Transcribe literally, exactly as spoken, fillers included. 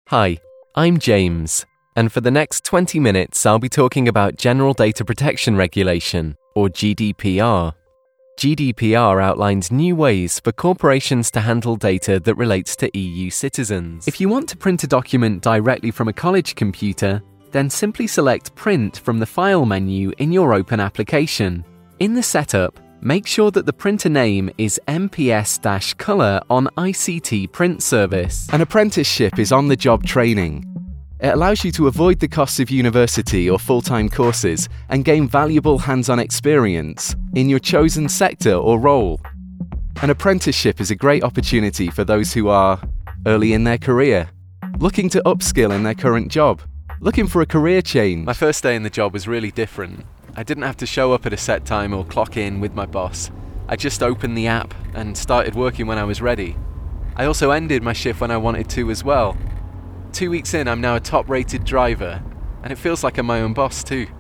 Hi, I'm James, and for the next twenty minutes I'll be talking about General Data Protection Regulation, or G D P R. G D P R outlines new ways for corporations to handle data that relates to E U citizens. If you want to print a document directly from a college computer, then simply select Print from the File menu in your open application. In the setup, make sure that the printer name is M P S-Color on I C T Print Service. An apprenticeship is on-the-job training. It allows you to avoid the costs of university or full-time courses and gain valuable hands-on experience in your chosen sector or role. An apprenticeship is a great opportunity for those who are early in their career, looking to upskill in their current job, looking for a career change. My first day in the job was really different. I didn't have to show up at a set time or clock in with my boss. I just opened the app and started working when I was ready. I also ended my shift when I wanted to as well. Two weeks in, I'm now a top-rated driver, and it feels like I'm my own boss too.